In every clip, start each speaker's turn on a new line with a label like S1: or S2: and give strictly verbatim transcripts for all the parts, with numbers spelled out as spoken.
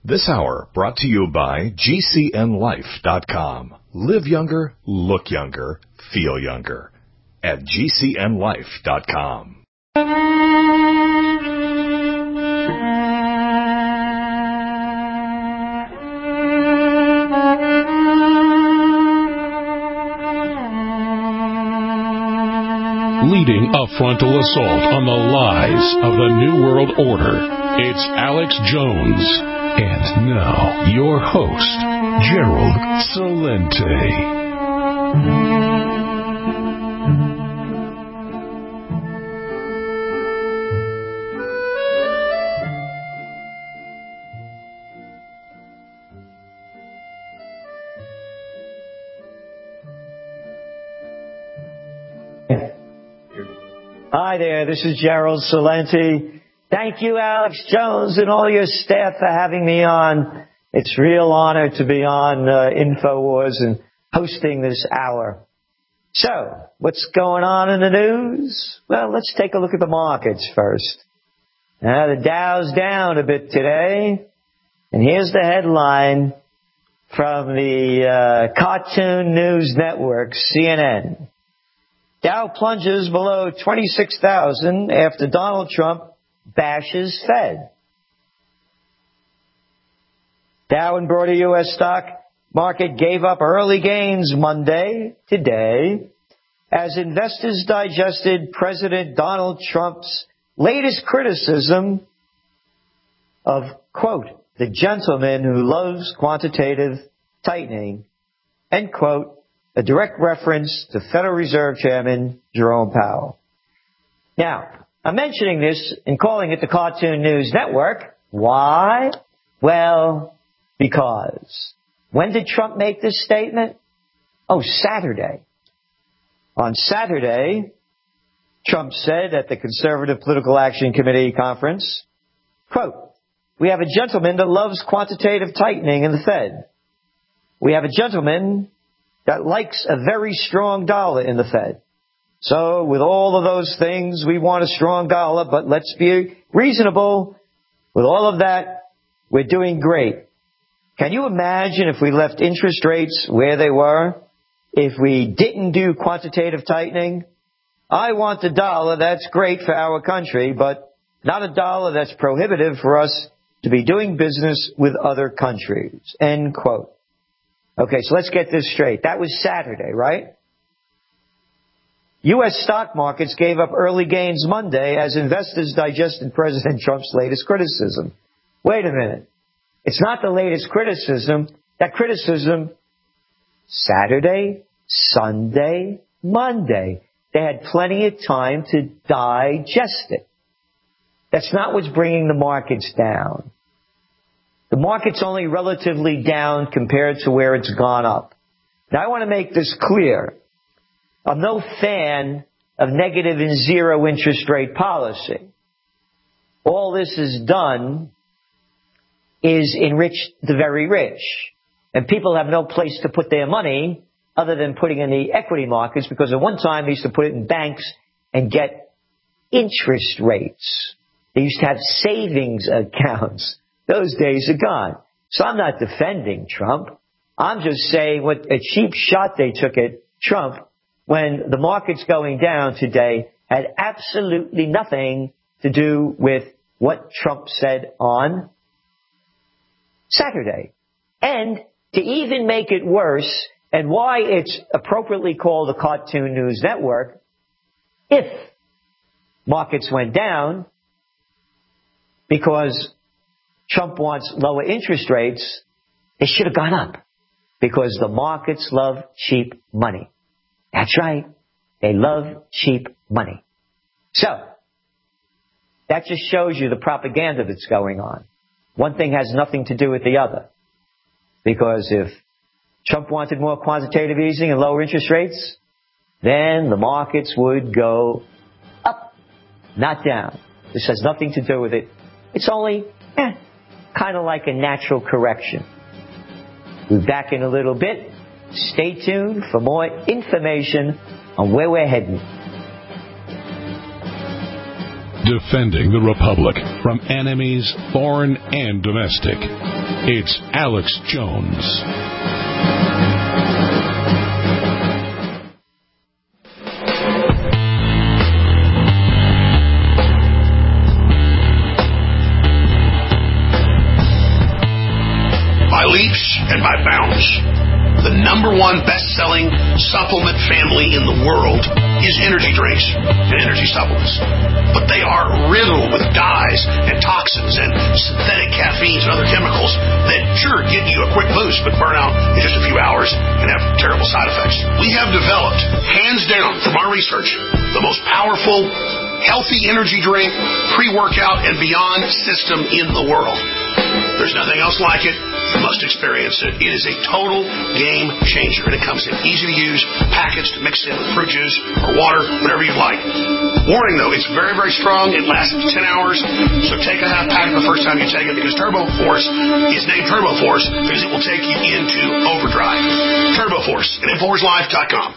S1: This hour brought to you by G C N life dot com. Live younger, look younger, feel younger at G C N life dot com.
S2: Leading a frontal assault on the lies of the New World Order, it's Alex Jones. And now, your host, Gerald Celente.
S3: Hi there, this is Gerald Celente. Thank you, Alex Jones, and all your staff for having me on. It's a real honor to be on uh, InfoWars and hosting this hour. So, what's going on in the news? Well, let's take a look at the markets first. Now, the Dow's down a bit today, and here's the headline from the uh, Cartoon News Network, C N N. Dow plunges below twenty-six thousand after Donald Trump bashes Fed. Dow and broader U S stock market gave up early gains Monday, today, as investors digested President Donald Trump's latest criticism of, quote, the gentleman who loves quantitative tightening, end quote, a direct reference to Federal Reserve Chairman Jerome Powell. Now, I'm mentioning this and calling it the Cartoon News Network. Why? Well, because. When did Trump make this statement? Oh, Saturday. On Saturday, Trump said at the Conservative Political Action Committee conference, quote, we have a gentleman that loves quantitative tightening in the Fed. We have a gentleman that likes a very strong dollar in the Fed. So with all of those things, we want a strong dollar, but let's be reasonable. With all of that, we're doing great. Can you imagine if we left interest rates where they were? If we didn't do quantitative tightening? I want a dollar that's great for our country, but not a dollar that's prohibitive for us to be doing business with other countries. End quote. Okay, so let's get this straight. That was Saturday, right? U S stock markets gave up early gains Monday as investors digested President Trump's latest criticism. Wait a minute. It's not the latest criticism. That criticism, Saturday, Sunday, Monday. They had plenty of time to digest it. That's not what's bringing the markets down. The market's only relatively down compared to where it's gone up. Now, I want to make this clear. I'm no fan of negative and zero interest rate policy. All this has done is enrich the very rich. And people have no place to put their money other than putting in the equity markets, because at one time they used to put it in banks and get interest rates. They used to have savings accounts. Those days are gone. So I'm not defending Trump. I'm just saying what a cheap shot they took at Trump when the market's going down today had absolutely nothing to do with what Trump said on Saturday. And to even make it worse, and why it's appropriately called a Cartoon News Network, if markets went down because Trump wants lower interest rates, they should have gone up, because the markets love cheap money. That's right. They love cheap money. So, that just shows you the propaganda that's going on. One thing has nothing to do with the other. Because if Trump wanted more quantitative easing and lower interest rates, then the markets would go up, not down. This has nothing to do with it. It's only, eh, kind of like a natural correction. We'll be back in a little bit. Stay tuned for more information on where we're heading.
S2: defending the Republic from enemies, foreign and domestic. It's Alex Jones.
S4: By leaps and by bounds, the number one best-selling supplement family in the world is energy drinks and energy supplements. But they are riddled with dyes and toxins and synthetic caffeines and other chemicals that sure give you a quick boost but burn out in just a few hours and have terrible side effects. We have developed, hands down from our research, the most powerful healthy energy drink, pre-workout, and beyond system in the world. There's nothing else like it. You must experience it. It is a total game changer, and it comes in easy-to-use packets to mix in with fruit juice or water, whatever you'd like. Warning, though, it's very, very strong. It lasts ten hours, so take a half pack the first time you take it, because Turbo Force is named Turbo Force because it will take you into overdrive. Turbo Force at Infowars Life dot com.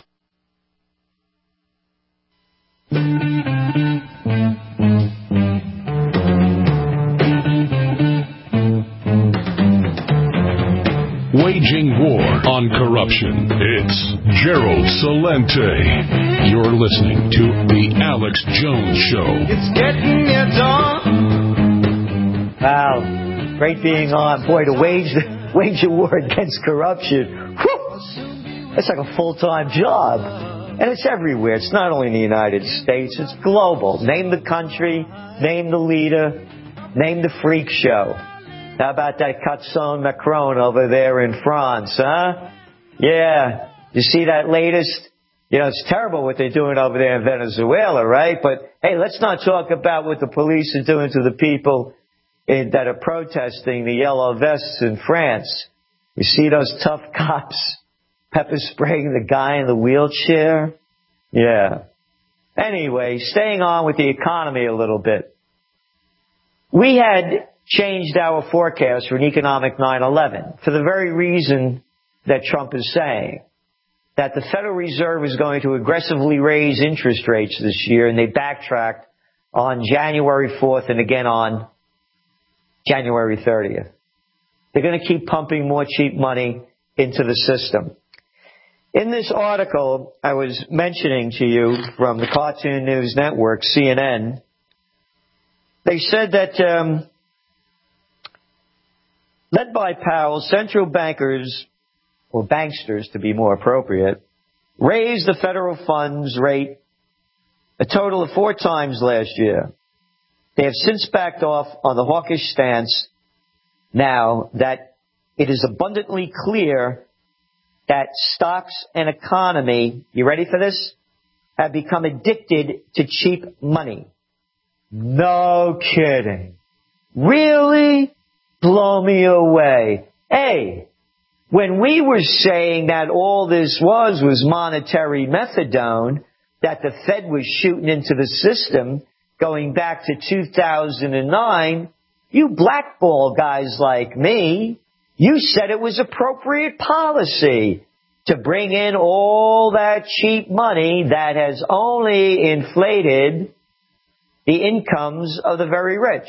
S2: Waging war on corruption. It's Gerald Celente. You're listening to The Alex Jones Show.
S3: It's getting near dawn. Wow. Great being on. Boy, to wage, wage a war against corruption. Whew, it's like a full-time job. And it's everywhere. It's not only in the United States. It's global. Name the country. Name the leader. Name the freak show. How about that Catson Macron over there in France, huh? Yeah. You see that latest? You know, it's terrible what they're doing over there in Venezuela, right? But, hey, let's not talk about what the police are doing to the people in, that are protesting the yellow vests in France. You see those tough cops pepper spraying the guy in the wheelchair? Yeah. Anyway, staying on with the economy a little bit. We had changed our forecast for an economic nine eleven for the very reason that Trump is saying, that the Federal Reserve is going to aggressively raise interest rates this year, and they backtracked on January fourth and again on January thirtieth. They're going to keep pumping more cheap money into the system. In this article I was mentioning to you from the Cartoon News Network, C N N, they said that um, led by Powell, central bankers, or banksters to be more appropriate, raised the federal funds rate a total of four times last year. They have since backed off on the hawkish stance now that it is abundantly clear that stocks and economy, you ready for this, have become addicted to cheap money. No kidding. Really? Blow me away. Hey, when we were saying that all this was was monetary methadone, that the Fed was shooting into the system going back to two thousand nine, you blackball guys like me, you said it was appropriate policy to bring in all that cheap money that has only inflated the incomes of the very rich.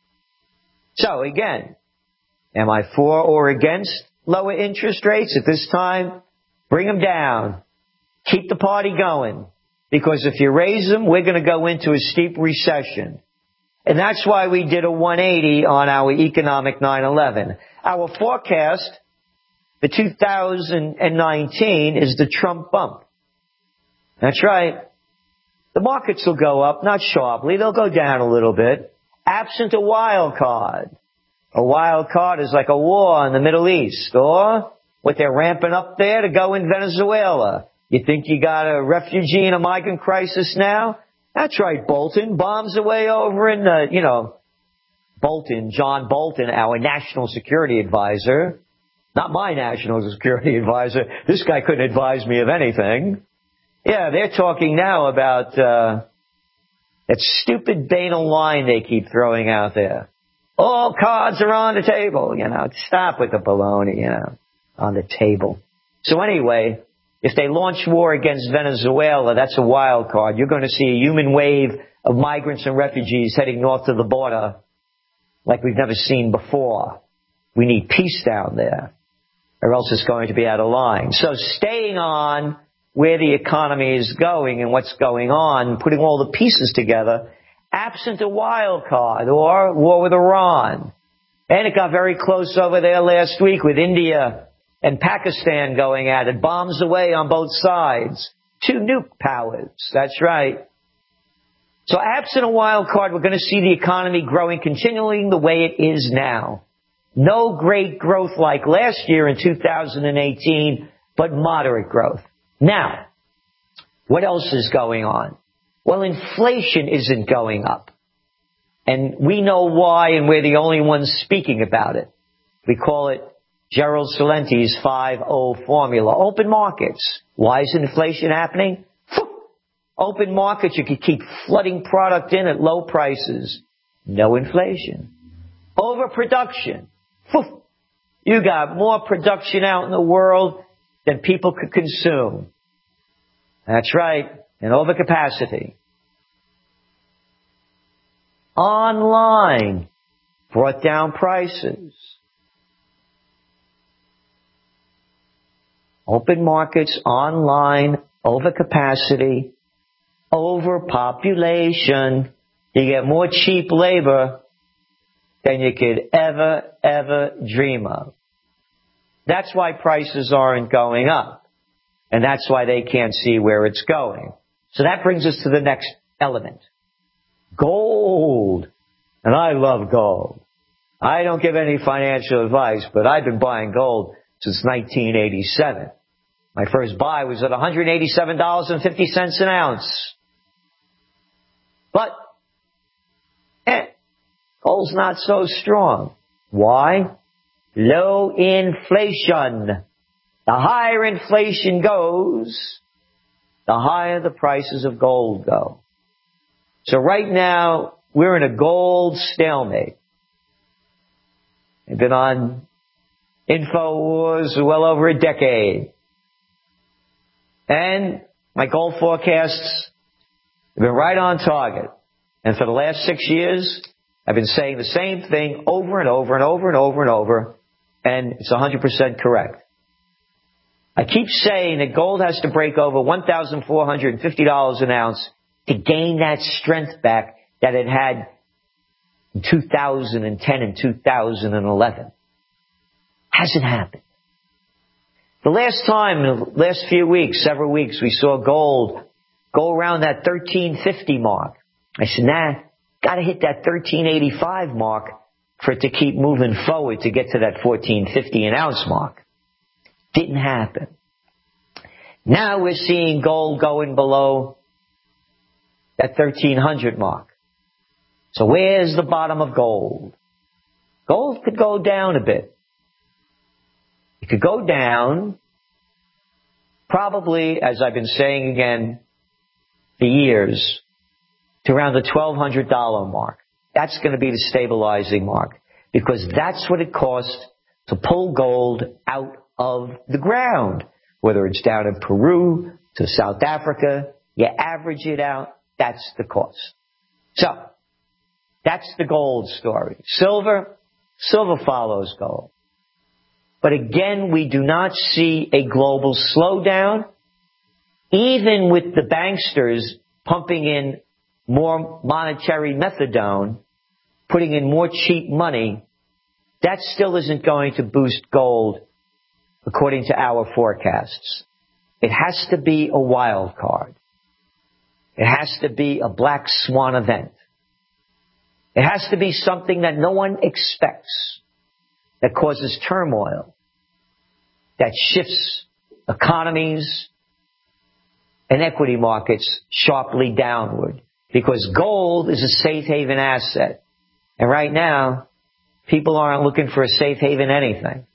S3: So again, am I for or against lower interest rates at this time? Bring them down. Keep the party going. Because if you raise them, we're going to go into a steep recession. And that's why we did a one eighty on our economic nine eleven. Our forecast for two thousand nineteen is the Trump bump. That's right. The markets will go up, not sharply. They'll go down a little bit, absent a wild card. A wild card is like a war in the Middle East, or what they're ramping up there to go in Venezuela. You think you got a refugee and a migrant crisis now? That's right, Bolton. Bombs away over in, uh, you know, Bolton, John Bolton, our national security advisor. Not my national security advisor. This guy couldn't advise me of anything. Yeah, they're talking now about uh that stupid banal line they keep throwing out there. All cards are on the table, you know. Stop with the baloney, you know, on the table. So anyway, if they launch war against Venezuela, that's a wild card. You're going to see a human wave of migrants and refugees heading north to the border like we've never seen before. We need peace down there, or else it's going to be out of line. So staying on where the economy is going and what's going on, putting all the pieces together, absent a wild card or war with Iran. And it got very close over there last week with India and Pakistan going at it, bombs away on both sides. Two nuke powers, that's right. So absent a wild card, we're going to see the economy growing continually the way it is now. No great growth like last year in two thousand eighteen, but moderate growth. Now, what else is going on? Well, inflation isn't going up. And we know why, and we're the only ones speaking about it. We call it Gerald Celenti's five oh formula. Open markets. Why is inflation happening? Open markets, you could keep flooding product in at low prices. No inflation. Overproduction. You got more production out in the world than people could consume. That's right. And overcapacity. Online brought down prices. Open markets, online, overcapacity, overpopulation. You get more cheap labor than you could ever, ever dream of. That's why prices aren't going up. And that's why they can't see where it's going. So that brings us to the next element. Gold. And I love gold. I don't give any financial advice, but I've been buying gold since nineteen eighty-seven. My first buy was at one hundred eighty-seven dollars and fifty cents an ounce. But, eh, gold's not so strong. Why? Low inflation. The higher inflation goes, the higher the prices of gold go. So right now, we're in a gold stalemate. We've been on InfoWars for well over a decade. And my gold forecasts have been right on target. And for the last six years, I've been saying the same thing over and over and over and over and over, and it's one hundred percent correct. I keep saying that gold has to break over one thousand four hundred fifty dollars an ounce to gain that strength back that it had in two thousand ten and two thousand eleven. Hasn't happened. The last time, in the last few weeks, several weeks, we saw gold go around that thirteen fifty mark. I said, nah, gotta hit that thirteen eighty-five mark for it to keep moving forward to get to that fourteen fifty an ounce mark. Didn't happen. Now we're seeing gold going below that thirteen hundred mark. So where's the bottom of gold? Gold could go down a bit. It could go down, probably, as I've been saying again for years, to around the twelve hundred dollars mark. That's going to be the stabilizing mark, because that's what it costs to pull gold out of the ground. Whether it's down in Peru to South Africa, you average it out, that's the cost. So, that's the gold story. Silver, silver follows gold. But again, we do not see a global slowdown. Even with the banksters pumping in more monetary methadone, putting in more cheap money, that still isn't going to boost gold according to our forecasts. It has to be a wild card. It has to be a black swan event. It has to be something that no one expects, that causes turmoil, that shifts economies and equity markets sharply downward. Because gold is a safe haven asset. And right now, people aren't looking for a safe haven anything.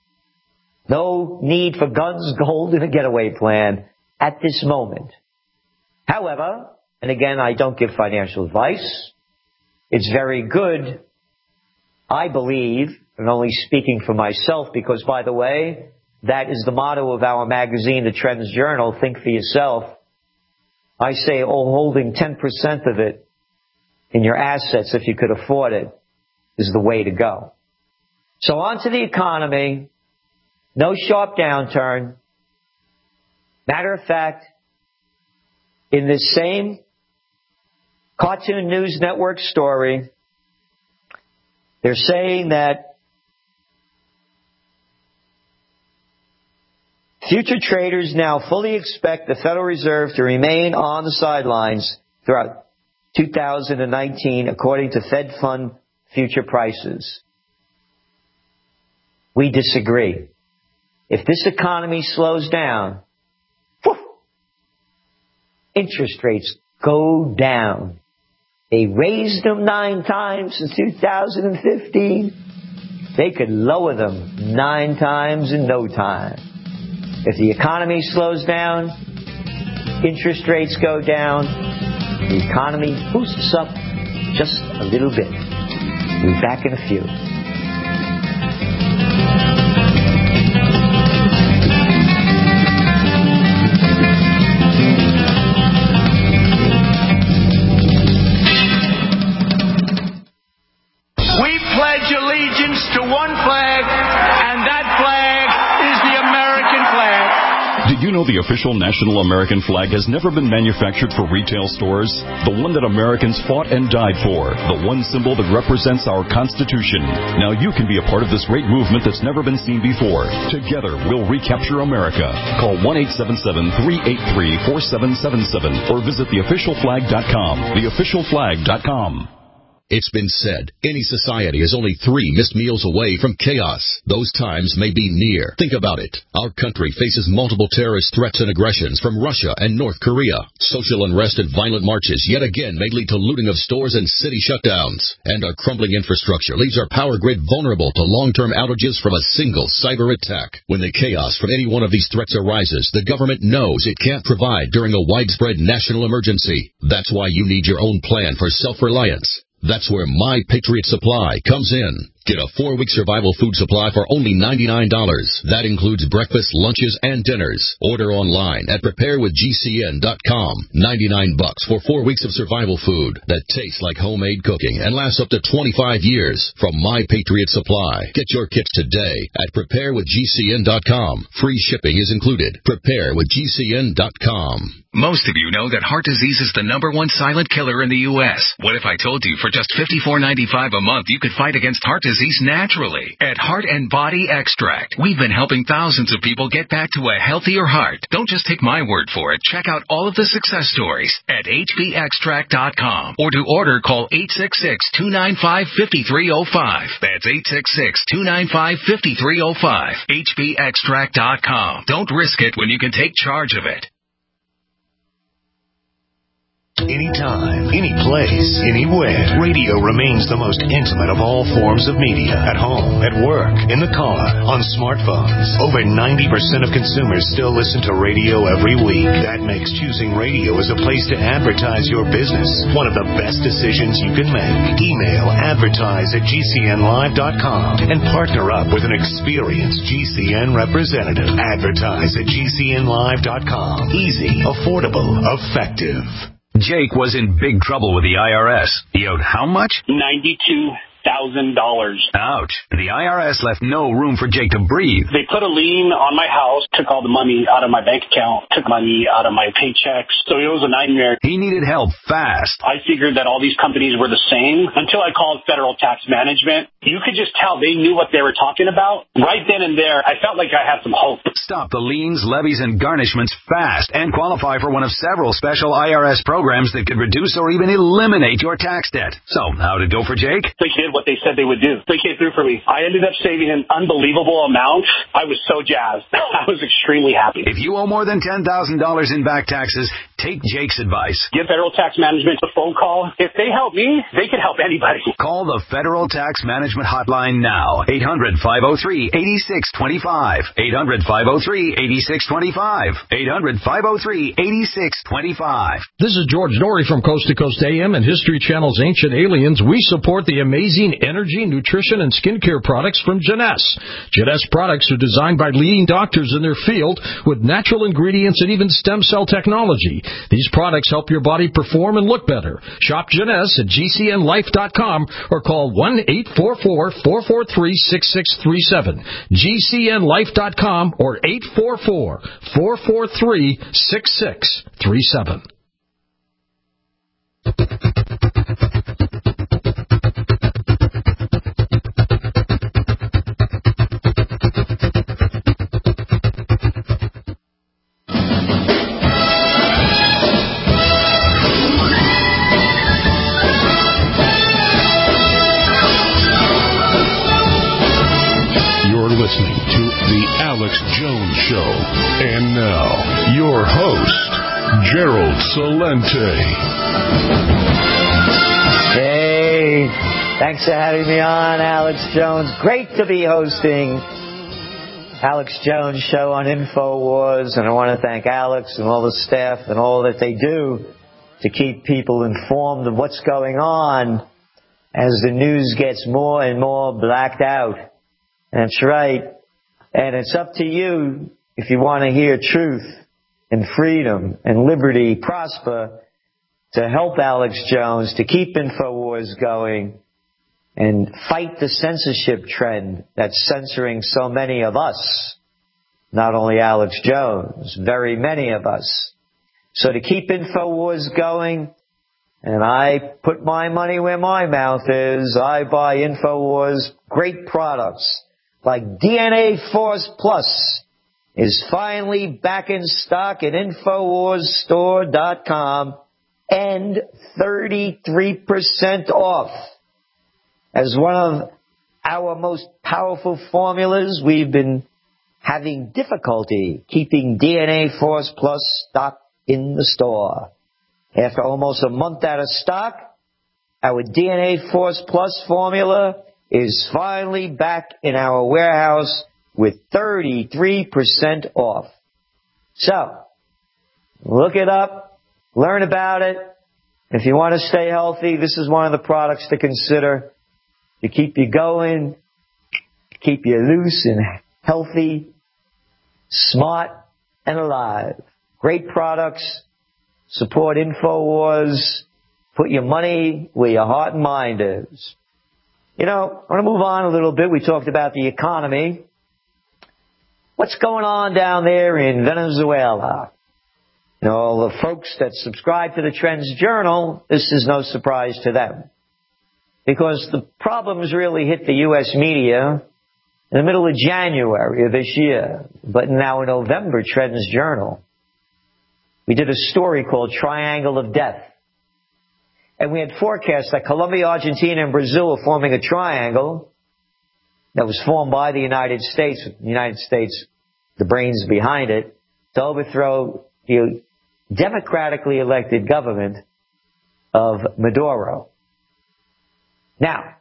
S3: No need for guns, gold, and a getaway plan at this moment. However, and again, I don't give financial advice, it's very good, I believe, and only speaking for myself, because, by the way, that is the motto of our magazine, the Trends Journal, Think for Yourself. I say, oh, holding ten percent of it in your assets if you could afford it is the way to go. So on to the economy. No sharp downturn. Matter of fact, in this same Cartoon News Network story, they're saying that future traders now fully expect the Federal Reserve to remain on the sidelines throughout two thousand nineteen, according to Fed Fund future prices. We disagree. If this economy slows down, whew, interest rates go down. They raised them nine times in two thousand fifteen. They could lower them nine times in no time. If the economy slows down, interest rates go down, the economy boosts up just a little bit. We'll be back in a few.
S5: Pledge allegiance to one flag, and that flag is the American flag.
S6: Did you know the official national American flag has never been manufactured for retail stores? The one that Americans fought and died for. The one symbol that represents our Constitution. Now you can be a part of this great movement that's never been seen before. Together, we'll recapture America. Call one eight seven seven, three eight three, four seven seven seven or visit the official flag dot com. the official flag dot com.
S7: It's been said, any society is only three missed meals away from chaos. Those times may be near. Think about it. Our country faces multiple terrorist threats and aggressions from Russia and North Korea. Social unrest and violent marches yet again may lead to looting of stores and city shutdowns. And our crumbling infrastructure leaves our power grid vulnerable to long-term outages from a single cyber attack. When the chaos from any one of these threats arises, the government knows it can't provide during a widespread national emergency. That's why you need your own plan for self-reliance. That's where My Patriot Supply comes in. Get a four-week survival food supply for only ninety-nine dollars. That includes breakfast, lunches, and dinners. Order online at prepare with G C N dot com. ninety-nine bucks for four weeks of survival food that tastes like homemade cooking and lasts up to twenty-five years from My Patriot Supply. Get your kits today at prepare with G C N dot com. Free shipping is included. prepare with G C N dot com.
S8: Most of you know that heart disease is the number one silent killer in the U S What if I told you for just fifty-four ninety-five a month you could fight against heart disease naturally? At Heart and Body Extract, we've been helping thousands of people get back to a healthier heart. Don't just take my word for it. Check out all of the success stories at H B extract dot com. Or to order, call eight six six, two nine five, five three zero five. That's eight six six, two nine five, five three zero five. H B extract dot com. Don't risk it when you can take charge of it.
S1: Anytime, any place, anywhere. Radio remains the most intimate of all forms of media. At home, at work, in the car, on smartphones. Over ninety percent of consumers still listen to radio every week. That makes choosing radio as a place to advertise your business one of the best decisions you can make. Email advertise at G C N live dot com and partner up with an experienced G C N representative. Advertise at G C N live dot com. Easy, affordable, effective.
S9: Jake was in big trouble with the I R S. He owed how much?
S10: ninety-two thousand dollars.
S9: Ouch. The I R S left no room for Jake to breathe.
S10: They put a lien on my house, took all the money out of my bank account, took money out of my paychecks. So it was a nightmare.
S9: He needed help fast.
S10: I figured that all these companies were the same until I called Federal Tax Management. You could just tell they knew what they were talking about. Right then and there, I felt like I had some hope.
S9: Stop the liens, levies, and garnishments fast and qualify for one of several special I R S programs that could reduce or even eliminate your tax debt. So, how'd it go for Jake?
S10: They did what they said they would do. They came through for me. I ended up saving an unbelievable amount. I was so jazzed. I was extremely happy.
S9: If you owe more than ten thousand dollars in back taxes, take Jake's advice.
S10: Give Federal Tax Management a phone call. If they help me, they can help anybody.
S9: Call the Federal Tax Management Hotline now. eight hundred, five oh three, eight six two five. eight hundred, five oh three, eight six two five. eight hundred, five oh three, eight six two five.
S2: This is George Norrie from Coast to Coast A M and History Channel's Ancient Aliens. We support the amazing energy, nutrition, and skincare products from Jeunesse. Jeunesse products are designed by leading doctors in their field with natural ingredients and even stem cell technology.
S11: These products help your body perform and look better. Shop Jeunesse at G C N life dot com or call one eight four four, four four three, six six three seven. G C N life dot com or eight four four, four four three, six six three seven.
S2: Listening to The Alex Jones Show. And now, your host, Gerald Celente.
S3: Hey, thanks for having me on, Alex Jones. Great to be hosting Alex Jones Show on InfoWars. And I want to thank Alex and all the staff and all that they do to keep people informed of what's going on as the news gets more and more blacked out. That's right. And it's up to you, if you want to hear truth and freedom and liberty prosper, to help Alex Jones, to keep InfoWars going and fight the censorship trend that's censoring so many of us. Not only Alex Jones, very many of us. So to keep InfoWars going, and I put my money where my mouth is, I buy InfoWars great products. Like D N A Force Plus is finally back in stock at Infowars Store dot com and thirty-three percent off. As one of our most powerful formulas, we've been having difficulty keeping D N A Force Plus stock in the store. After almost a month out of stock, our D N A Force Plus formula is finally back in our warehouse with thirty-three percent off. So, look it up, learn about it. If you want to stay healthy, this is one of the products to consider to keep you going, keep you loose and healthy, smart and alive. Great products, support InfoWars, put your money where your heart and mind is. You know, I want to move on a little bit. We talked about the economy. What's going on down there in Venezuela? You know, the folks that subscribe to the Trends Journal, this is no surprise to them. Because the problems really hit the U S media in the middle of January of this year. But now in November, Trends Journal, we did a story called Triangle of Death. And we had forecast that Colombia, Argentina, and Brazil were forming a triangle that was formed by the United States, the United States, the brains behind it, to overthrow the democratically elected government of Maduro. Now,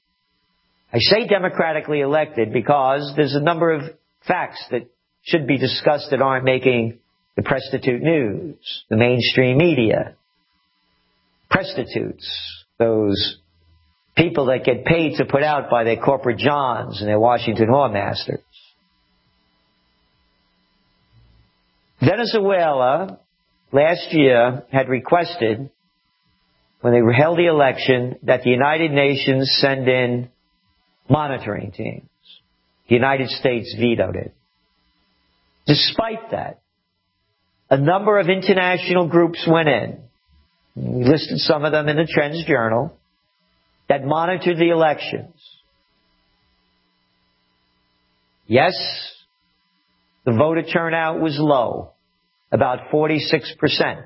S3: I say democratically elected because there's a number of facts that should be discussed that aren't making the prostitute news, the mainstream media. Prostitutes, those people that get paid to put out by their corporate Johns and their Washington whoremasters. Venezuela last year had requested, when they held the election, that the United Nations send in monitoring teams. The United States vetoed it. Despite that, a number of international groups went in. We listed some of them in the Trends Journal that monitored the elections. Yes, the voter turnout was low, about forty-six percent.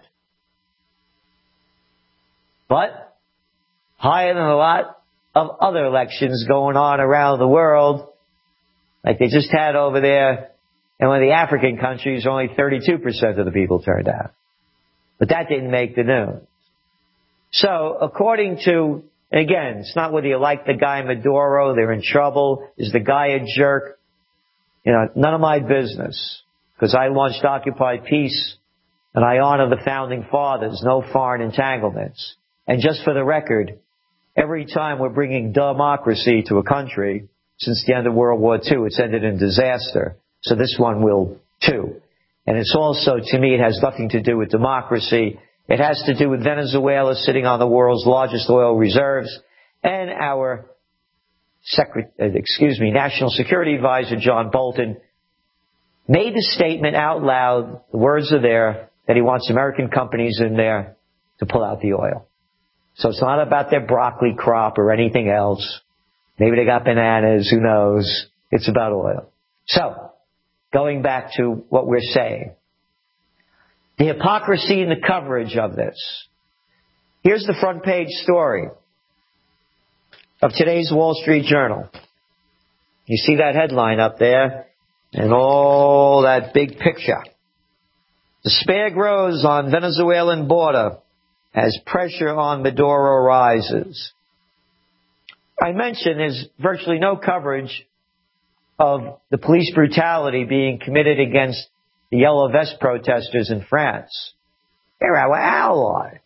S3: But higher than a lot of other elections going on around the world, like they just had over there in one of the African countries, only thirty-two percent of the people turned out. But that didn't make the news. So, according to, and again, it's not whether you like the guy Maduro, they're in trouble, is the guy a jerk? You know, none of my business. Because I launched Occupy Peace, and I honor the founding fathers, no foreign entanglements. And just for the record, every time we're bringing democracy to a country, since the end of World War Two, it's ended in disaster. So this one will too. And it's also, to me, it has nothing to do with democracy. It has to do with Venezuela sitting on the world's largest oil reserves, and our Secret, excuse me, National Security Advisor John Bolton made the statement out loud, the words are there, that he wants American companies in there to pull out the oil. So it's not about their broccoli crop or anything else. Maybe they got bananas, who knows. It's about oil. So, going back to what we're saying. The hypocrisy in the coverage of this. Here's the front page story of today's Wall Street Journal. You see that headline up there and all that big picture. Despair grows on Venezuelan border as pressure on Maduro rises. I mentioned there's virtually no coverage of the police brutality being committed against the Yellow Vest protesters in France. They're our ally.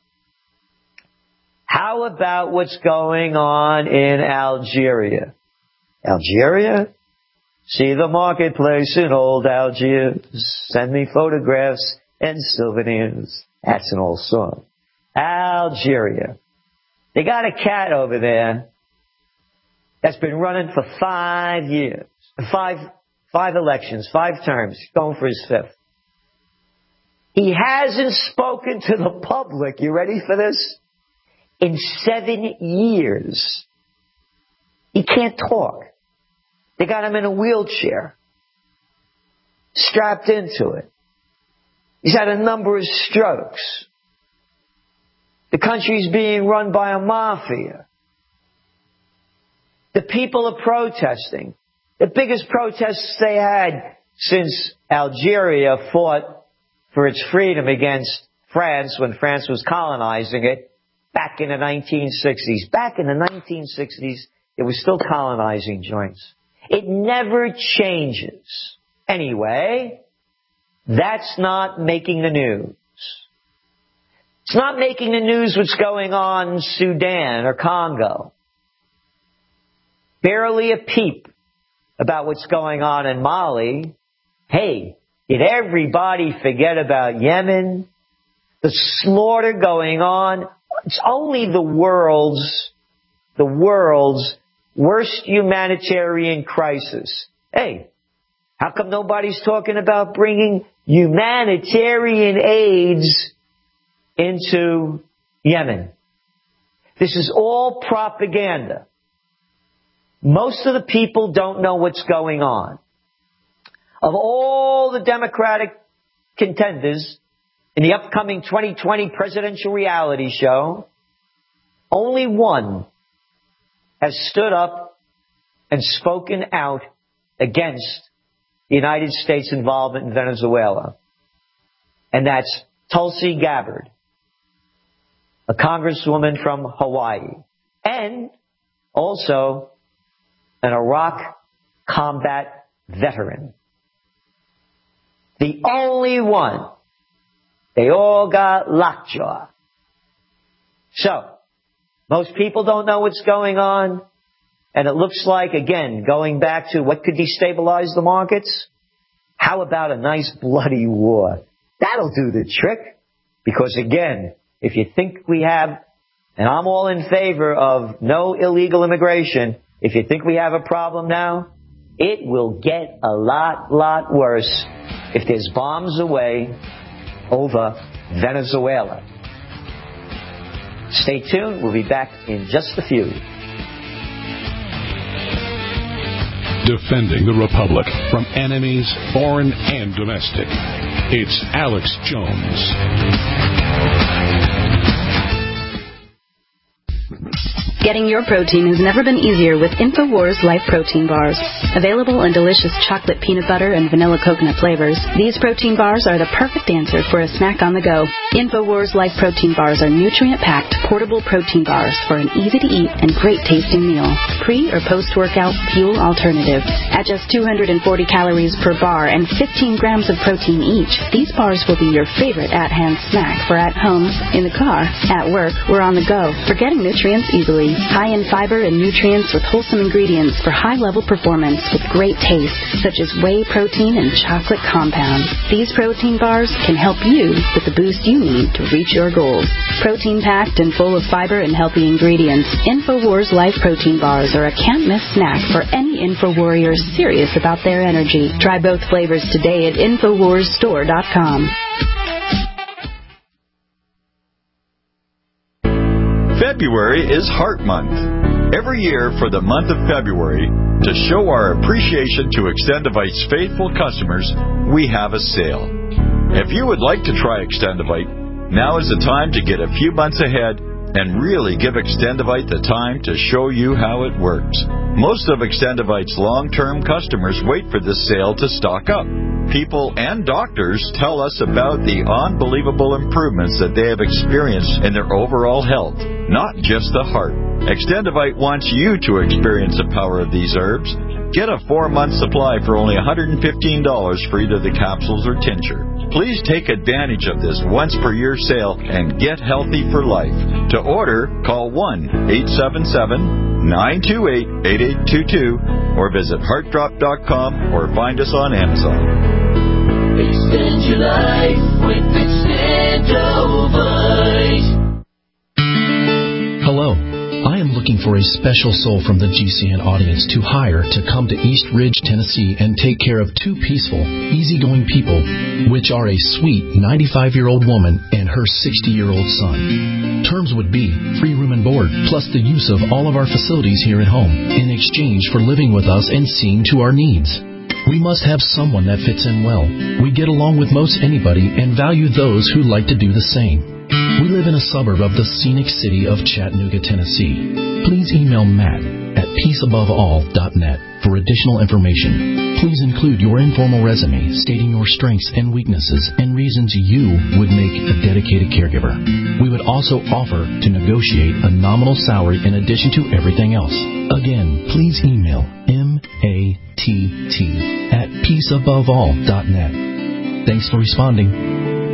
S3: How about what's going on in Algeria? Algeria? See the marketplace in old Algiers. Send me photographs and souvenirs. That's an old song. Algeria. They got a cat over there that's been running for five years. Five, five elections, five terms. Going for his fifth. He hasn't spoken to the public. You ready for this? In seven years. He can't talk. They got him in a wheelchair. Strapped into it. He's had a number of strokes. The country's being run by a mafia. The people are protesting. The biggest protests they had since Algeria fought for its freedom against France when France was colonizing it back in the nineteen sixties. Back in the nineteen sixties, it was still colonizing joints. It never changes. Anyway, that's not making the news. It's not making the news what's going on in Sudan or Congo. Barely a peep about what's going on in Mali. Hey, did everybody forget about Yemen? The slaughter going on. It's only the world's, the world's worst humanitarian crisis. Hey, how come nobody's talking about bringing humanitarian aids into Yemen? This is all propaganda. Most of the people don't know what's going on. Of all the Democratic contenders in the upcoming twenty twenty presidential reality show, only one has stood up and spoken out against the United States involvement in Venezuela. And that's Tulsi Gabbard, a congresswoman from Hawaii, and also an Iraq combat veteran. The only one. They all got lockjaw. So, most people don't know what's going on. And it looks like, again, going back to what could destabilize the markets? How about a nice bloody war? That'll do the trick. Because again, if you think we have, and I'm all in favor of no illegal immigration, if you think we have a problem now, it will get a lot, lot worse if there's bombs away over Venezuela. Stay tuned. We'll be back in just a few.
S2: Defending the Republic from enemies, foreign and domestic. It's Alex Jones.
S12: Getting your protein has never been easier with InfoWars Life Protein Bars. Available in delicious chocolate peanut butter and vanilla coconut flavors, these protein bars are the perfect answer for a snack on the go. InfoWars Life Protein Bars are nutrient-packed, portable protein bars for an easy-to-eat and great-tasting meal. Pre- or post-workout fuel alternative. At just two hundred forty calories per bar and fifteen grams of protein each, these bars will be your favorite at-hand snack for at home, in the car, at work, or on the go for getting nutrients easily. healthy, high in fiber and nutrients with wholesome ingredients for high-level performance with great taste, such as whey protein and chocolate compound. These protein bars can help you with the boost you need to reach your goals. Protein-packed and full of fiber and healthy ingredients, InfoWars Life Protein Bars are a can't-miss snack for any InfoWarrior serious about their energy. Try both flavors today at infowars store dot com.
S13: February is Heart Month. Every year for the month of February, to show our appreciation to Extendivite's faithful customers, we have a sale. If you would like to try Extendivite, now is the time to get a few months ahead and really give Extendivite the time to show you how it works. Most of Extendivite's long-term customers wait for this sale to stock up. People and doctors tell us about the unbelievable improvements that they have experienced in their overall health, not just the heart. Extendivite wants you to experience the power of these herbs. Get a four-month supply for only one hundred fifteen dollars for either the capsules or tincture. Please take advantage of this once-per-year sale and get healthy for life. To order, call one eight seven seven, nine two eight, eight eight two two or visit heart drop dot com or find us on Amazon.
S14: Extend your life with Extendovite.
S15: Hello. I am looking for a special soul from the G C N audience to hire to come to East Ridge, Tennessee and take care of two peaceful, easygoing people, which are a sweet ninety-five-year-old woman and her sixty-year-old son. Terms would be free room and board, plus the use of all of our facilities here at home, in exchange for living with us and seeing to our needs. We must have someone that fits in well. We get along with most anybody and value those who like to do the same. We live in a suburb of the scenic city of Chattanooga, Tennessee. Please email Matt at peace above all dot net for additional information. Please include your informal resume stating your strengths and weaknesses and reasons you would make a dedicated caregiver. We would also offer to negotiate a nominal salary in addition to everything else. Again, please email M A T T at peace above all dot net. Thanks for responding.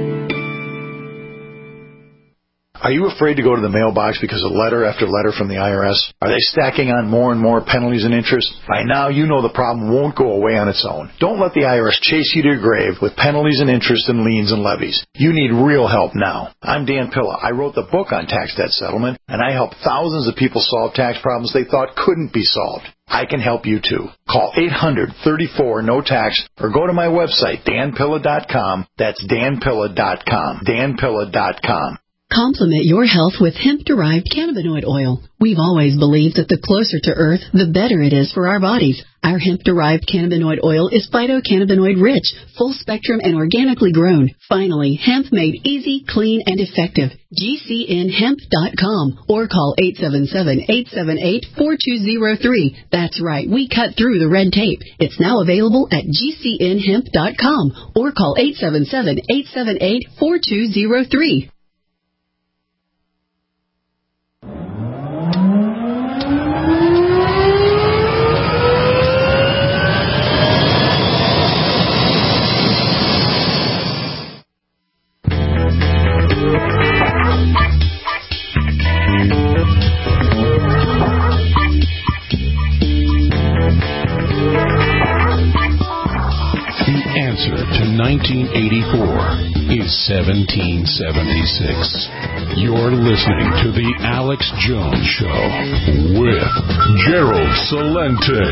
S16: Are you afraid to go to the mailbox because of letter after letter from the I R S? Are they stacking on more and more penalties and interest? By now, you know the problem won't go away on its own. Don't let the I R S chase you to your grave with penalties and interest and liens and levies. You need real help now. I'm Dan Pilla. I wrote the book on tax debt settlement, and I help thousands of people solve tax problems they thought couldn't be solved. I can help you too. Call eight hundred, thirty-four, no tax or go to my website, dan pilla dot com. That's dan pilla dot com. dan pilla dot com.
S17: Complement your health with hemp-derived cannabinoid oil. We've always believed that the closer to Earth, the better it is for our bodies. Our hemp-derived cannabinoid oil is phytocannabinoid-rich, full-spectrum, and organically grown. Finally, hemp made easy, clean, and effective. G C N hemp dot com or call eight seven seven, eight seven eight, four two zero three. That's right, we cut through the red tape. It's now available at G C N hemp dot com or call eight seven seven, eight seven eight, four two zero three.
S2: nineteen eighty-four is seventeen seventy-six. You're listening to The Alex Jones Show with Gerald Celente.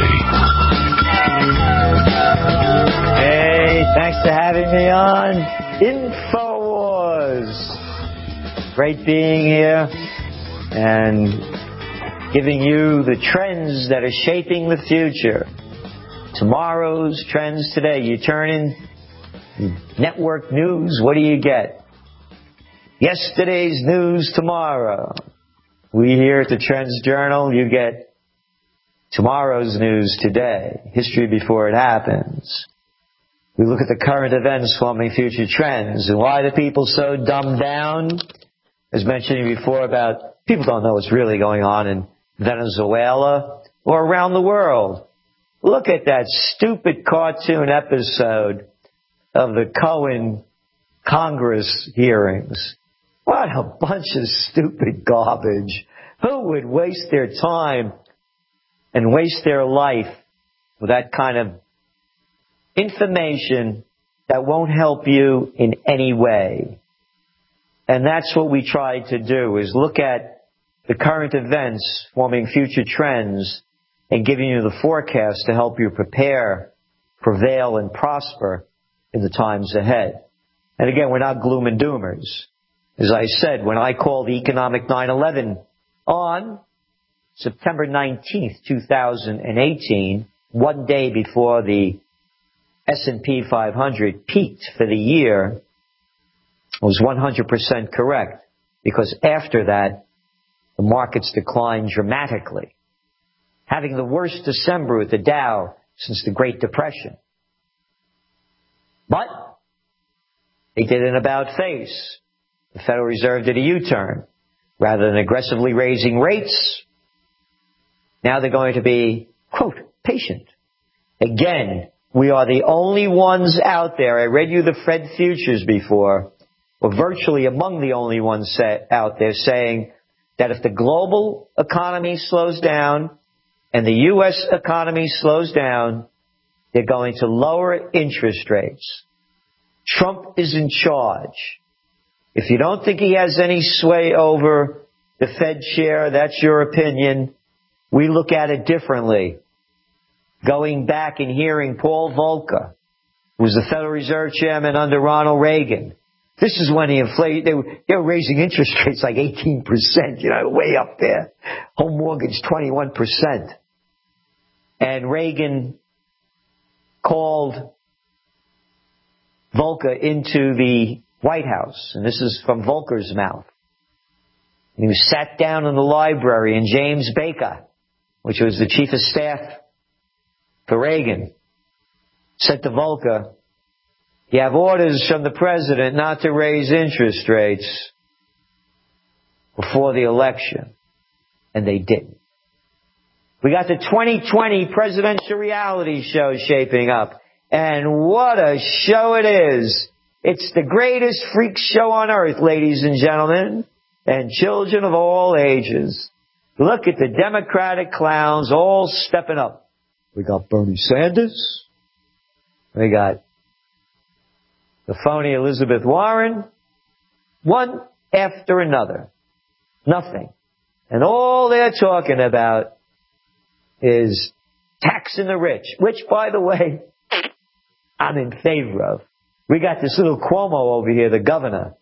S3: Hey, thanks for having me on InfoWars. Great being here and giving you the trends that are shaping the future. Tomorrow's trends today. You turn in network news, what do you get? Yesterday's news tomorrow. We here at the Trends Journal, you get tomorrow's news today. History before it happens. We look at the current events forming future trends. And why are the people so dumbed down? As mentioned before about people don't know what's really going on in Venezuela or around the world. Look at that stupid cartoon episode of the Cohen Congress hearings. What a bunch of stupid garbage. Who would waste their time and waste their life with that kind of information that won't help you in any way? And that's what we try to do, is look at the current events forming future trends and giving you the forecast to help you prepare, prevail, and prosper in the times ahead. And again, we're not gloom and doomers. As I said, when I called the economic nine eleven on September nineteenth, two thousand eighteen, one day before the S and P five hundred peaked for the year, was one hundred percent correct, because after that, the markets declined dramatically, having the worst December with the Dow since the Great Depression. But they did an about face. The Federal Reserve did a U-turn. Rather than aggressively raising rates, now they're going to be, quote, patient. Again, we are the only ones out there. I read you the Fed futures before. We're virtually among the only ones set out there saying that if the global economy slows down and the U S economy slows down, they're going to lower interest rates. Trump is in charge. If you don't think he has any sway over the Fed chair, that's your opinion. We look at it differently. Going back and hearing Paul Volcker, who was the Federal Reserve Chairman under Ronald Reagan. This is when he inflated, they were, they were raising interest rates like eighteen percent, you know, way up there. Home mortgage, twenty-one percent. And Reagan called Volcker into the White House, and this is from Volcker's mouth. And he was sat down in the library, and James Baker, which was the chief of staff for Reagan, said to Volcker, you have orders from the president not to raise interest rates before the election. And they didn't. We got the twenty twenty presidential reality show shaping up. And what a show it is. It's the greatest freak show on earth, ladies and gentlemen, and children of all ages. Look at the Democratic clowns all stepping up. We got Bernie Sanders. We got the phony Elizabeth Warren. One after another. Nothing. And all they're talking about is taxing the rich, which, by the way, I'm in favor of. We got this little Cuomo over here, the governor.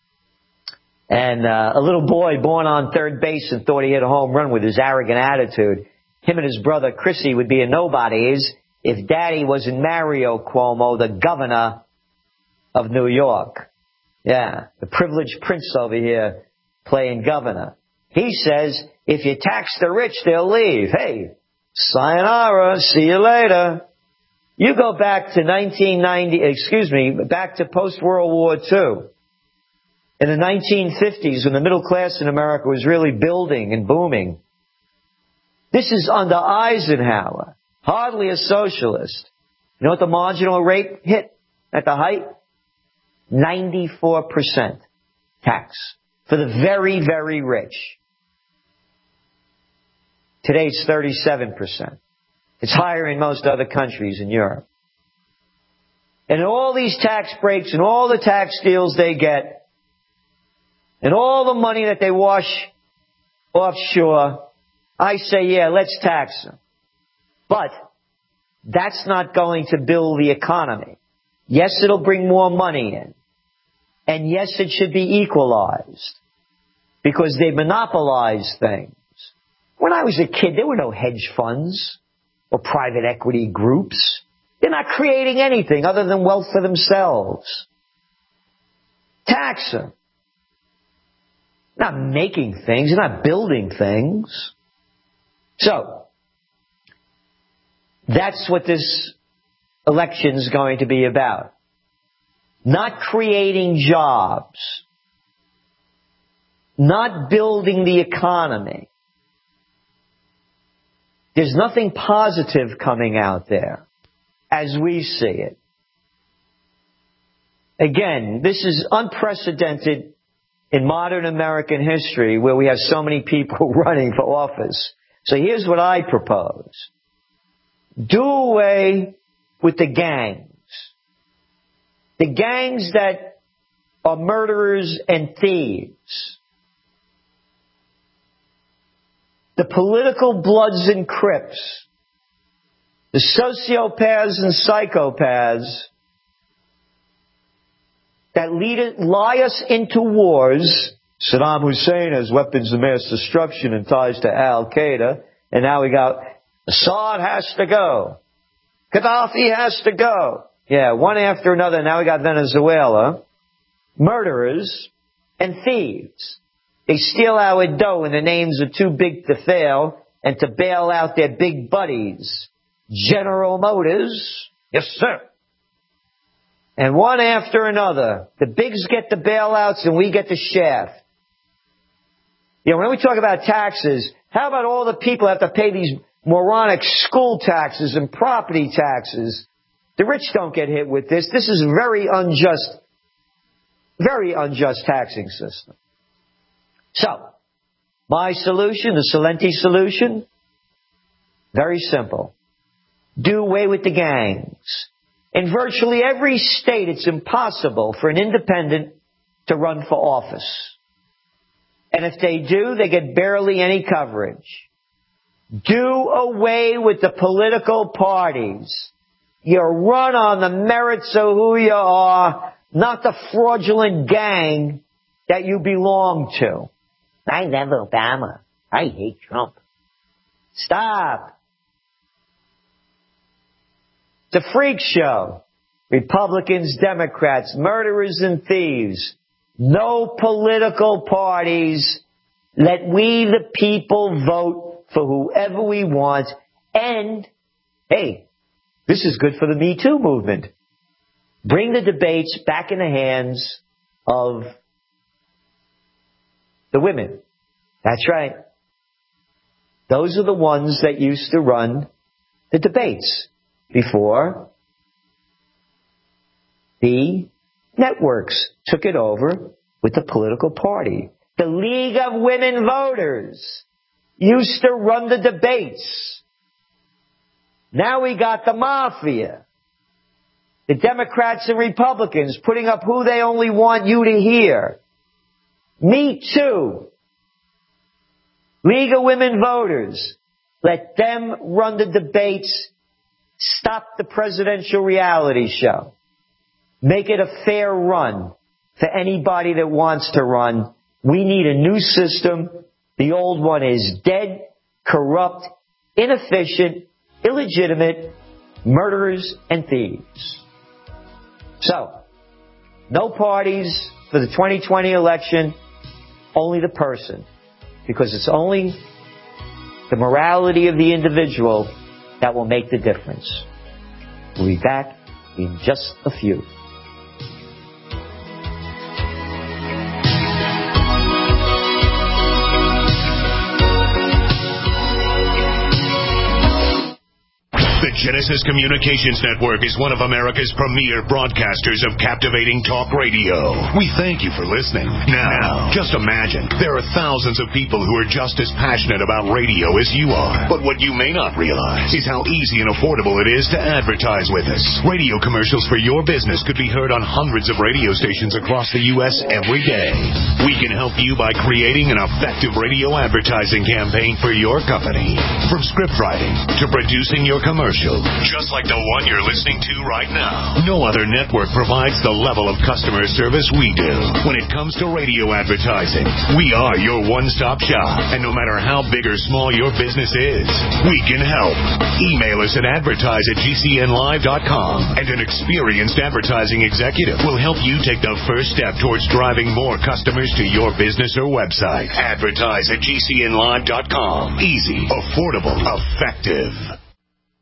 S3: And uh, a little boy born on third base and thought he hit a home run with his arrogant attitude. Him and his brother Chrissy would be a nobodies if Daddy wasn't Mario Cuomo, the governor of New York. Yeah, the privileged prince over here playing governor. He says, if you tax the rich, they'll leave. Hey, sayonara, see you later. You go back to nineteen ninety, excuse me, back to post-World War Two. In the nineteen fifties, when the middle class in America was really building and booming. This is under Eisenhower, hardly a socialist. You know what the marginal rate hit at the height? ninety-four percent tax for the very, very rich. Today it's thirty-seven percent. It's higher in most other countries in Europe. And all these tax breaks and all the tax deals they get and all the money that they wash offshore, I say, yeah, let's tax them. But that's not going to build the economy. Yes, it'll bring more money in. And yes, it should be equalized because they monopolize things. When I was a kid, there were no hedge funds or private equity groups. They're not creating anything other than wealth for themselves. Tax them. They're not making things. They're not building things. So, that's what this election is going to be about. Not creating jobs. Not building the economy. There's nothing positive coming out there as we see it. Again, this is unprecedented in modern American history where we have so many people running for office. So here's what I propose. Do away with the gangs. The gangs that are murderers and thieves. The political Bloods and Crips. The sociopaths and psychopaths that lead it, lie us into wars. Saddam Hussein has weapons of mass destruction and ties to Al-Qaeda. And now we got Assad has to go. Gaddafi has to go. Yeah, one after another. Now we got Venezuela. Murderers and thieves. They steal our dough and the names are too big to fail and to bail out their big buddies. General Motors. Yes, sir. And one after another. The bigs get the bailouts and we get the shaft. You know, when we talk about taxes, how about all the people who have to pay these moronic school taxes and property taxes? The rich don't get hit with this. This is a very unjust, very unjust taxing system. So, my solution, the Celente solution, very simple. Do away with the gangs. In virtually every state, it's impossible for an independent to run for office. And if they do, they get barely any coverage. Do away with the political parties. You run on the merits of who you are, not the fraudulent gang that you belong to. I love Obama. I hate Trump. Stop. It's a freak show. Republicans, Democrats, murderers and thieves. No political parties. Let we, the people, vote for whoever we want. And, hey, this is good for the Me Too movement. Bring the debates back in the hands of the women. That's right. Those are the ones that used to run the debates before the networks took it over with the political party. The League of Women Voters used to run the debates. Now we got the mafia. The Democrats and Republicans putting up who they only want you to hear. Me Too. League of Women Voters. Let them run the debates. Stop the presidential reality show. Make it a fair run for anybody that wants to run. We need a new system. The old one is dead, corrupt, inefficient, illegitimate, murderers and thieves. So, no parties for the twenty twenty election, only the person. Because it's only the morality of the individual that will make the difference. We'll be back in just a few.
S1: The Genesis Communications Network is one of America's premier broadcasters of captivating talk radio. We thank you for listening. Now, just imagine, there are thousands of people who are just as passionate about radio as you are. But what you may not realize is how easy and affordable it is to advertise with us. Radio commercials for your business could be heard on hundreds of radio stations across the U S every day. We can help you by creating an effective radio advertising campaign for your company. From script writing to producing your commercial. Just like the one you're listening to right now. No other network provides the level of customer service we do. When it comes to radio advertising, we are your one-stop shop. And no matter how big or small your business is, we can help. Email us at advertise at G C N live dot com, and an experienced advertising executive will help you take the first step towards driving more customers to your business or website. Advertise at G C N live dot com. Easy, affordable, effective.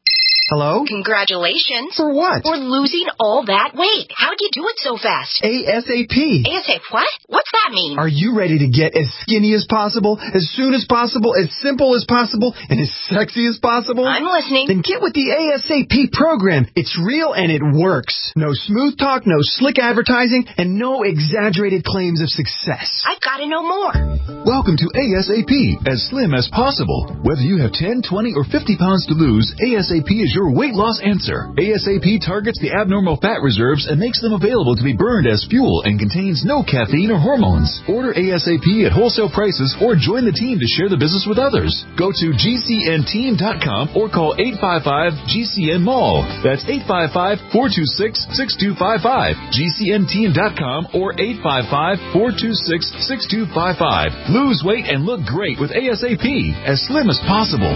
S18: Hello?
S19: Congratulations.
S18: For what?
S19: For losing all that weight. How'd you do it so fast?
S18: ASAP.
S19: ASAP what? What's that mean?
S18: Are you ready to get as skinny as possible, as soon as possible, as simple as possible, and as sexy as possible?
S19: I'm listening.
S18: Then get with the ASAP program. It's real and it works. No smooth talk, no slick advertising, and no exaggerated claims of success.
S19: I've got to know more.
S20: Welcome to ASAP, as slim as possible. Whether you have ten, twenty, or fifty pounds to lose, ASAP is your weight loss answer. ASAP targets the abnormal fat reserves and makes them available to be burned as fuel and contains no caffeine or hormones. Order ASAP at wholesale prices or join the team to share the business with others. Go to G C N team dot com or call eight five five G C N mall. That's eight five five, four two six, six two five five. G C N team dot com or eight five five, four two six, six two five five. Lose weight and look great with ASAP, as slim as possible.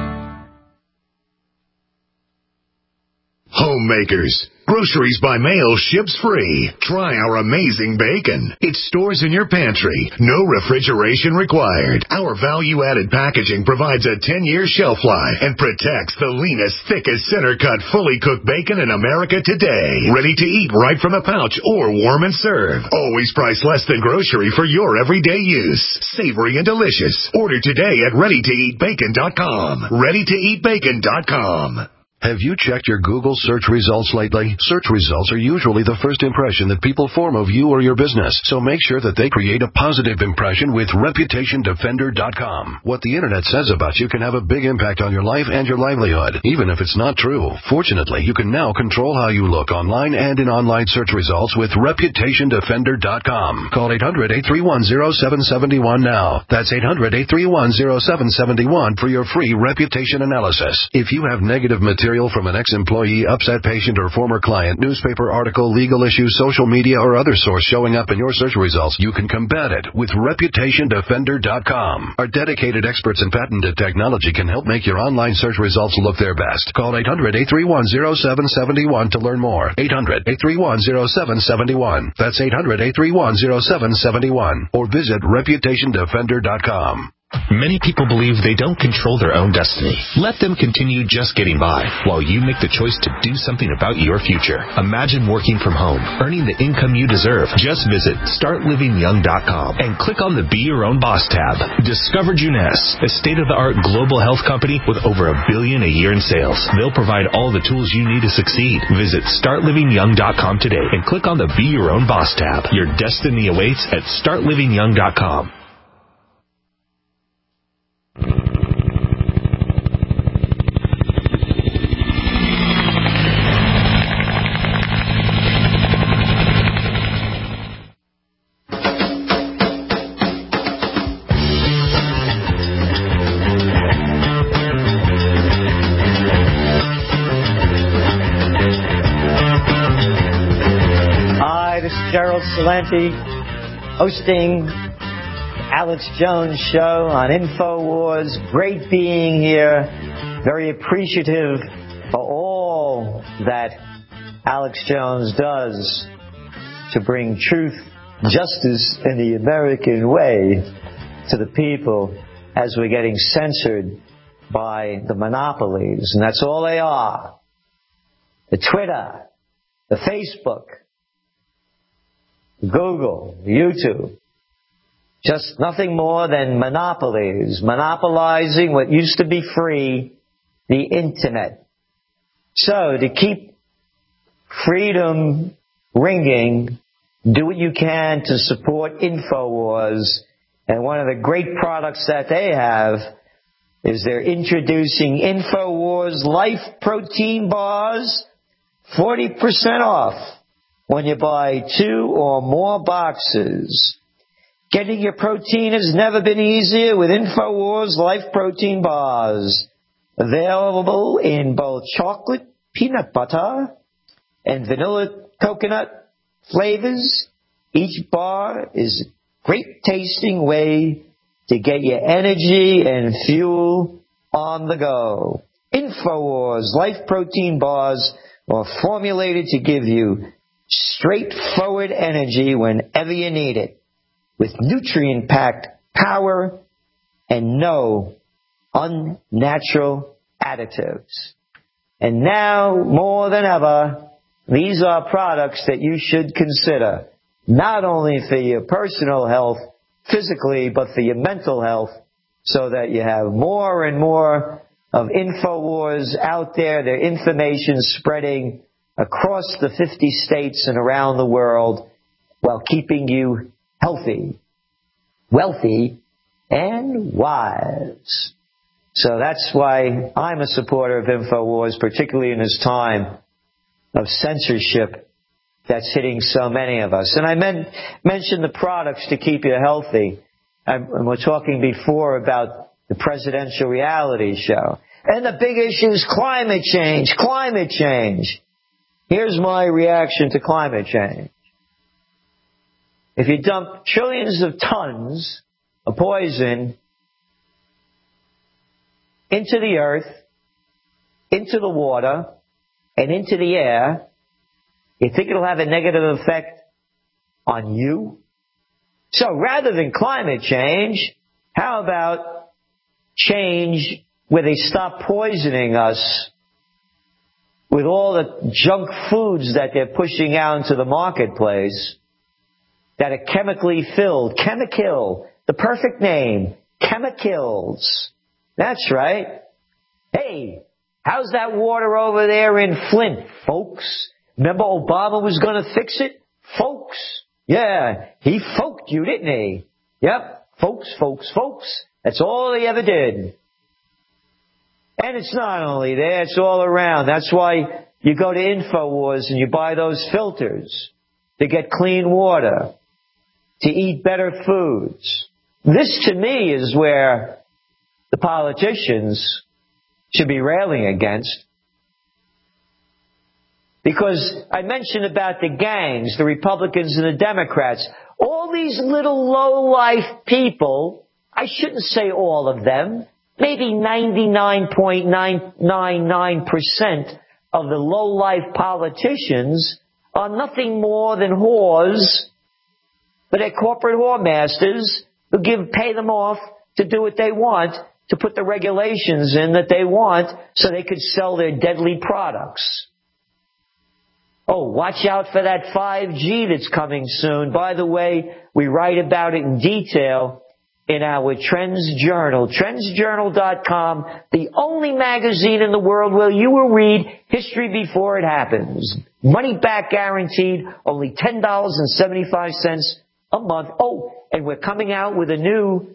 S1: Homemakers. Groceries by mail ships free. Try our amazing bacon. It stores in your pantry. No refrigeration required. Our value-added packaging provides a ten-year shelf life and protects the leanest, thickest, center-cut, fully cooked bacon in America today. Ready to eat right from a pouch or warm and serve. Always priced less than grocery for your everyday use. Savory and delicious. Order today at ready to eat bacon dot com. ready to eat bacon dot com.
S21: Have you checked your Google search results lately? Search results are usually the first impression that people form of you or your business, so make sure that they create a positive impression with reputation defender dot com. What the internet says about you can have a big impact on your life and your livelihood, even if it's not true. Fortunately, you can now control how you look online and in online search results with reputation defender dot com. Call eight hundred, eight three one, zero seven seven one now. That's eight hundred, eight three one, zero seven seven one for your free reputation analysis. If you have negative material from an ex-employee, upset patient, or former client, newspaper article, legal issue, social media, or other source showing up in your search results, you can combat it with reputation defender dot com. Our dedicated experts in patented technology can help make your online search results look their best. Call eight hundred, eight three one, zero seven seven one to learn more. eight hundred, eight three one, zero seven seven one. That's eight hundred, eight three one, zero seven seven one. Or visit reputation defender dot com.
S22: Many people believe they don't control their own destiny. Let them continue just getting by while you make the choice to do something about your future. Imagine working from home, earning the income you deserve. Just visit start living young dot com and click on the Be Your Own Boss tab. Discover Juness, a state-of-the-art global health company with over a billion a year in sales. They'll provide all the tools you need to succeed. Visit start living young dot com today and click on the Be Your Own Boss tab. Your destiny awaits at start living young dot com.
S3: Gerald Celente hosting Alex Jones Show on InfoWars. Great being here. Very appreciative for all that Alex Jones does to bring truth, justice, in the American way to the people as we're getting censored by the monopolies. And that's all they are. The Twitter, the Facebook, Google, YouTube, just nothing more than monopolies, monopolizing what used to be free, the Internet. So to keep freedom ringing, do what you can to support InfoWars. And one of the great products that they have is they're introducing InfoWars Life Protein Bars, forty percent off when you buy two or more boxes. Getting your protein has never been easier with InfoWars Life Protein Bars. Available in both chocolate, peanut butter, and vanilla coconut flavors. Each bar is a great tasting way to get your energy and fuel on the go. InfoWars Life Protein Bars are formulated to give you straightforward energy whenever you need it, with nutrient-packed power and no unnatural additives. And now, more than ever, these are products that you should consider, not only for your personal health, physically, but for your mental health, so that you have more and more of InfoWars out there, their information spreading across the fifty states and around the world while keeping you healthy, wealthy, and wise. So that's why I'm a supporter of InfoWars, particularly in this time of censorship that's hitting so many of us. And I men- mentioned the products to keep you healthy. And we're talking before about the presidential reality show. And the big issue is climate change, climate change. Here's my reaction to climate change. If you dump trillions of tons of poison into the earth, into the water, and into the air, you think it'll have a negative effect on you? So rather than climate change, how about change where they stop poisoning us with all the junk foods that they're pushing out into the marketplace that are chemically filled? Chemical, the perfect name, chemicals. That's right. Hey, how's that water over there in Flint, folks? Remember Obama was going to fix it? Folks. Yeah, he folked you, didn't he? Yep, folks, folks, folks. That's all he ever did. And it's not only there, it's all around. That's why you go to InfoWars and you buy those filters to get clean water, to eat better foods. This, to me, is where the politicians should be railing against. Because I mentioned about the gangs, the Republicans and the Democrats, all these little low-life people, I shouldn't say all of them, maybe ninety-nine point nine nine nine percent of the low-life politicians are nothing more than whores, but they're corporate whore masters who give, pay them off to do what they want, to put the regulations in that they want so they could sell their deadly products. Oh, watch out for that five G that's coming soon. By the way, we write about it in detail in our Trends Journal, trends journal dot com, the only magazine in the world where you will read history before it happens. Money back guaranteed, only ten dollars and seventy-five cents a month. Oh, and we're coming out with a new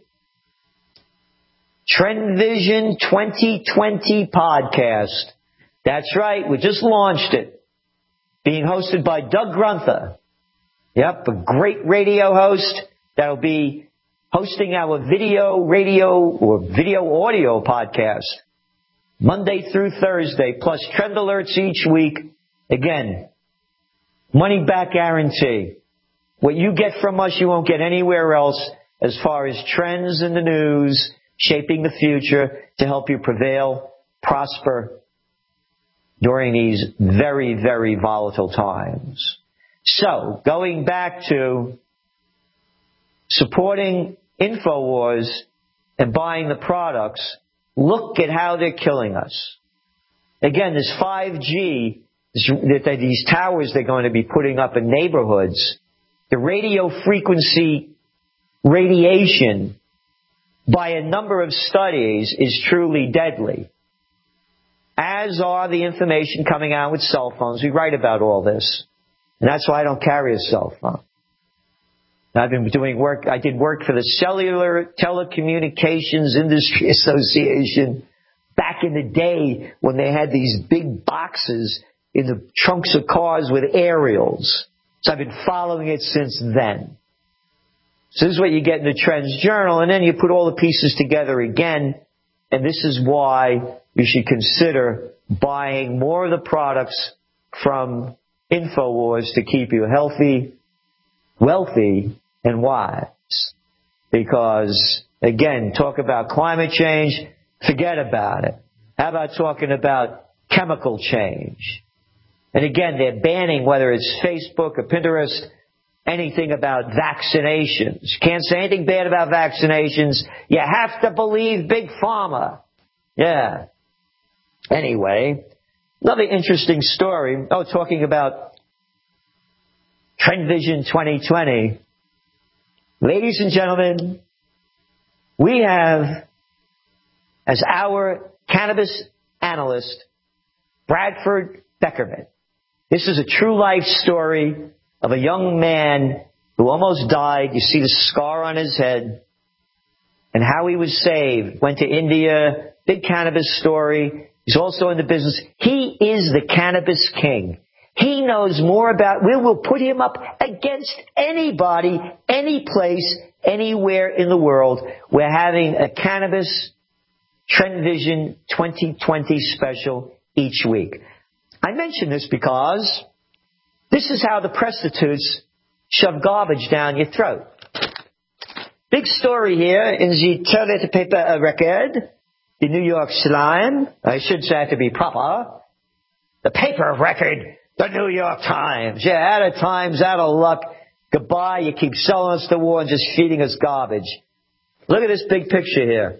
S3: Trend Vision twenty twenty podcast. That's right, we just launched it. Being hosted by Doug Grunther. Yep, a great radio host that'll be hosting our video, radio, or video audio podcast Monday through Thursday, plus trend alerts each week. Again, money back guarantee. What you get from us, you won't get anywhere else as far as trends in the news, shaping the future to help you prevail, prosper during these very, very volatile times. So, going back to supporting InfoWars and buying the products, look at how they're killing us. Again, this five G, these towers they're going to be putting up in neighborhoods, the radio frequency radiation by a number of studies is truly deadly. As are the information coming out with cell phones. We write about all this. And that's why I don't carry a cell phone. I've been doing work, I did work for the Cellular Telecommunications Industry Association back in the day when they had these big boxes in the trunks of cars with aerials. So I've been following it since then. So this is what you get in the Trends Journal, and then you put all the pieces together again, and this is why you should consider buying more of the products from InfoWars to keep you healthy, wealthy, and wise. Because, again, talk about climate change, forget about it. How about talking about chemical change? And again, they're banning, whether it's Facebook or Pinterest, anything about vaccinations. You can't say anything bad about vaccinations. You have to believe Big Pharma. Yeah. Anyway, Another interesting story. Oh, talking about Trend Vision twenty twenty. Ladies and gentlemen, we have as our cannabis analyst, Bradford Beckerman. This is a true life story of a young man who almost died. You see the scar on his head and how he was saved. Went to India, big cannabis story. He's also in the business. He is the cannabis king. He knows more about, we will put him up against anybody, any place, anywhere in the world. We're having a cannabis Trend Vision twenty twenty special each week. I mention this because this is how the prostitutes shove garbage down your throat. Big story here in the toilet paper record, the New York Slime. I should say it to be proper. The paper of record, the New York Times. Yeah, out of times, out of luck. Goodbye. You keep selling us the war and just feeding us garbage. Look at this big picture here.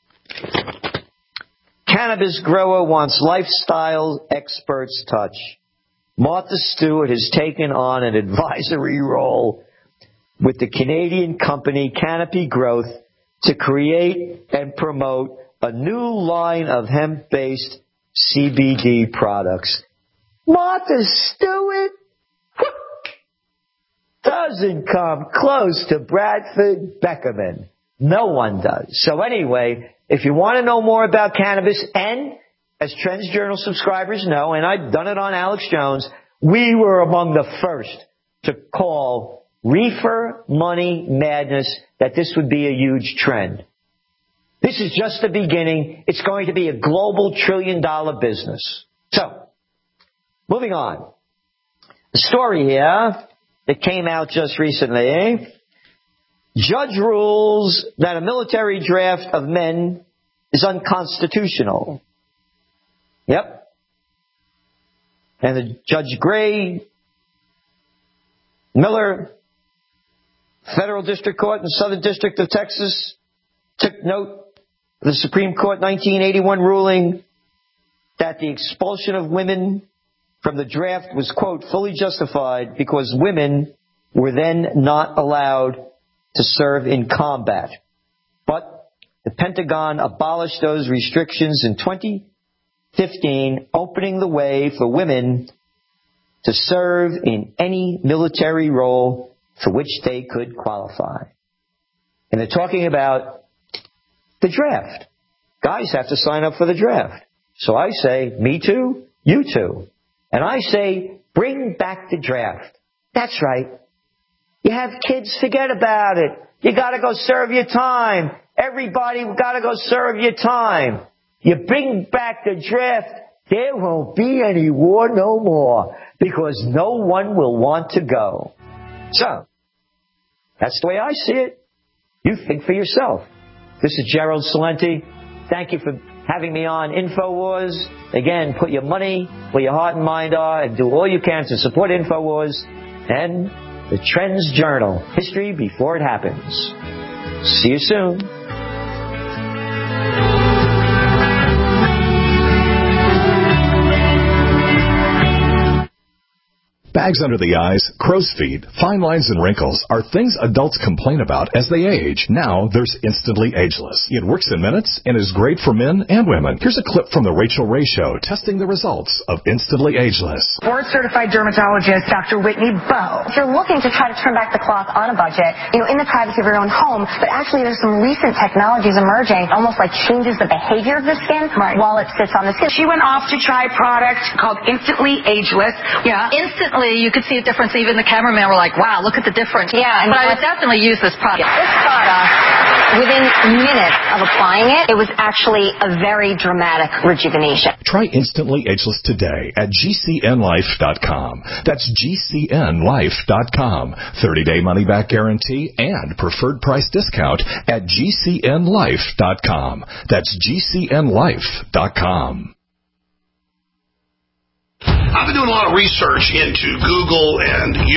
S3: Cannabis grower wants lifestyle experts touch. Martha Stewart has taken on an advisory role with the Canadian company Canopy Growth to create and promote a new line of hemp-based C B D products. Martha Stewart doesn't come close to Bradford Beckerman. No one does. So anyway, if you want to know more about cannabis, and as Trends Journal subscribers know, and I've done it on Alex Jones, we were among the first to call reefer money madness that this would be a huge trend. This is just the beginning. It's going to be a global trillion dollar business. So, moving on. The story here that came out just recently. Judge rules that a military draft of men is unconstitutional. Yep. And the Judge Gray Miller, Federal District Court in the Southern District of Texas, took note of the Supreme Court nineteen eighty-one ruling that the expulsion of women from the draft was, quote, fully justified because women were then not allowed to serve in combat. But the Pentagon abolished those restrictions in twenty fifteen, opening the way for women to serve in any military role for which they could qualify. And they're talking about the draft. Guys have to sign up for the draft. So I say, me too, you too. And I say, bring back the draft. That's right. You have kids, forget about it. You gotta go serve your time. Everybody gotta go serve your time. You bring back the draft, there won't be any war no more, because no one will want to go. So, that's the way I see it. You think for yourself. This is Gerald Celente. Thank you for having me on InfoWars. Again, put your money where your heart and mind are and do all you can to support InfoWars and the Trends Journal. History before it happens. See you soon.
S4: Bags under the eyes, crow's feet, fine lines, and wrinkles are things adults complain about as they age. Now there's Instantly Ageless. It works in minutes and is great for men and women. Here's a clip from the Rachel Ray Show testing the results of Instantly Ageless.
S5: Board-certified dermatologist Doctor Whitney Bowe. If you're looking to try to turn back the clock on a budget, you know, in the privacy of your own home, but actually there's some recent technologies emerging, almost like changes the behavior of the skin right. while it sits on the skin.
S23: She went off to try a product called Instantly Ageless. Yeah. Instantly, you could see a difference. Even the cameraman were like, wow, look at the difference.
S5: Yeah. And
S23: but I would definitely use this product.
S5: This product, within minutes of applying it, it was actually a very dramatic rejuvenation.
S4: Try Instantly Ageless today at G C N life dot com. That's G C N life dot com. thirty-day money-back guarantee and preferred price discount at G C N life dot com. That's G C N life dot com.
S24: I've been doing a lot of research into Google and